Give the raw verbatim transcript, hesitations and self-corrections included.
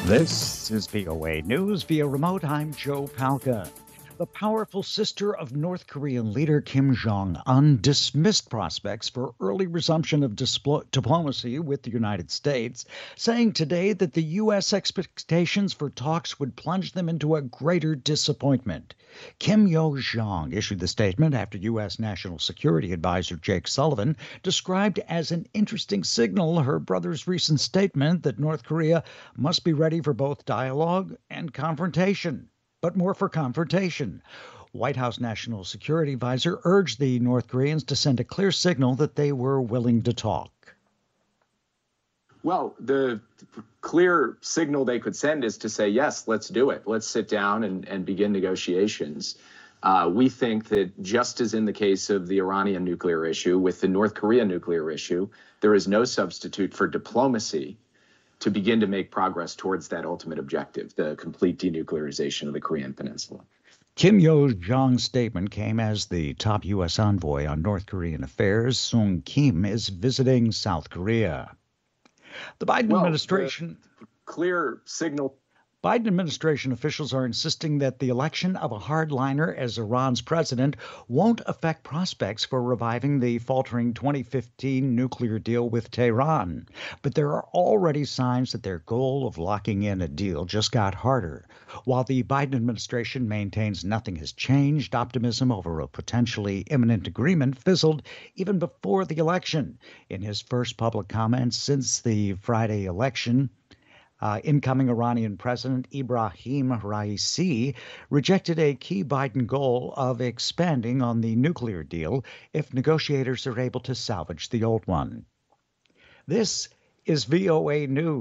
This is V O A News via remote. I'm Joe Palca. The powerful sister of North Korean leader Kim Jong-un dismissed prospects for early resumption of displo- diplomacy with the United States, saying today that the U S expectations for talks would plunge them into a greater disappointment. Kim Yo-jong issued the statement after U S. National Security Advisor Jake Sullivan described as an interesting signal her brother's recent statement that North Korea must be ready for both dialogue and confrontation. But more for confrontation. White House National Security Advisor urged the North Koreans to send a clear signal that they were willing to talk. Well, the clear signal they could send is to say, yes, let's do it. Let's sit down and, and begin negotiations. Uh, we think that just as in the case of the Iranian nuclear issue, with the North Korea nuclear issue, there is no substitute for diplomacy to begin to make progress towards that ultimate objective, the complete denuclearization of the Korean Peninsula. Kim Yo-jong's statement came as the top U S envoy on North Korean affairs, Sung Kim, is visiting South Korea. The Biden well, administration... The clear signal... Biden administration officials are insisting that the election of a hardliner as Iran's president won't affect prospects for reviving the faltering twenty fifteen nuclear deal with Tehran. But there are already signs that their goal of locking in a deal just got harder. While the Biden administration maintains nothing has changed, optimism over a potentially imminent agreement fizzled even before the election. In his first public comments since the Friday election, Uh, incoming Iranian President Ibrahim Raisi rejected a key Biden goal of expanding on the nuclear deal if negotiators are able to salvage the old one. This is V O A News.